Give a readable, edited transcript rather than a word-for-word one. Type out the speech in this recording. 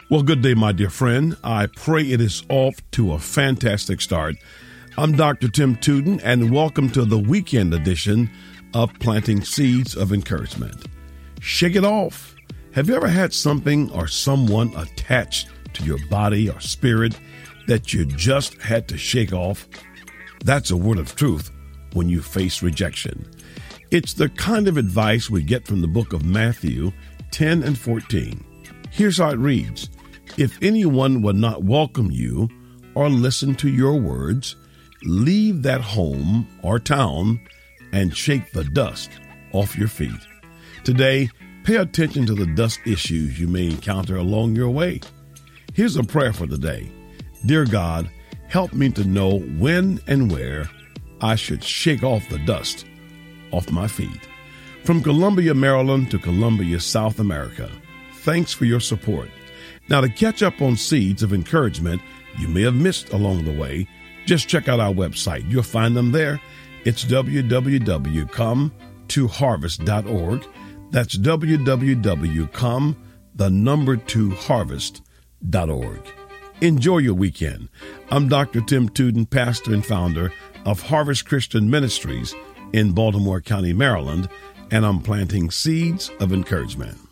Well, good day, my dear friend. I pray it is off to a fantastic start. I'm Dr. Tim Tuden, and welcome to the weekend edition of Planting Seeds of Encouragement. Shake it off. Have you ever had something or someone attached to your body or spirit that you just had to shake off? That's a word of truth when you face rejection. It's the kind of advice we get from the book of Matthew 10 and 14. Here's how it reads. If anyone will not welcome you or listen to your words, leave that home or town and shake the dust off your feet. Today, pay attention to the dust issues you may encounter along your way. Here's a prayer for the day. Dear God, help me to know when and where I should shake off the dust off my feet. From Columbia, Maryland to Columbia, South America, thanks for your support. Now, to catch up on seeds of encouragement you may have missed along the way, just check out our website. You'll find them there. It's www.cometoharvest.org. That's www.com2harvest.org. Enjoy your weekend. I'm Dr. Tim Tuden, pastor and founder of Harvest Christian Ministries in Baltimore County, Maryland, and I'm planting seeds of encouragement.